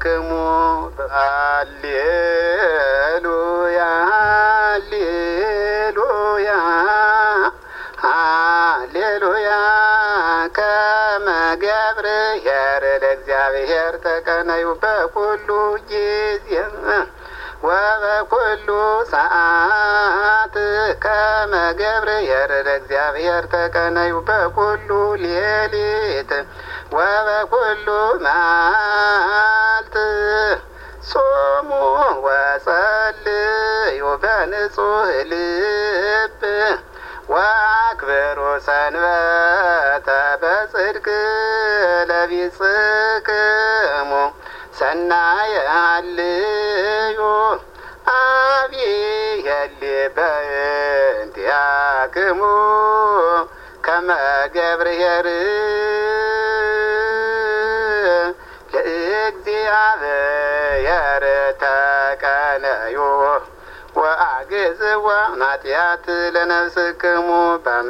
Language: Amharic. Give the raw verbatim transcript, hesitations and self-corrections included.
ለነፍስክሙ ሃሌሉያ ሃሌሉያ ሃሌሉያ ከመ ገብርኄር ለእግዚአብሔር ተቀነዩ በኩሉ ጊዜ ወበኩሉ ሰዓት ከመ ገብርኄር ለእግዚአብሔር ተቀነዩ በኩሉ ሌሊት ወበኩሉ መዓልት ጾሙ ወጸልዩ በንጹሕ ልብ ወአክብሩ ሰንበተ በጽድቅ ለቢጽክሙ ሰናየ ሃልዩ አብየሊ በእንቲአክሙ ከመ ገብርኄር ለእግዚአብሔር ተቀነዩ ወአግዝዋ ኃጢአት ለነፍስክሙ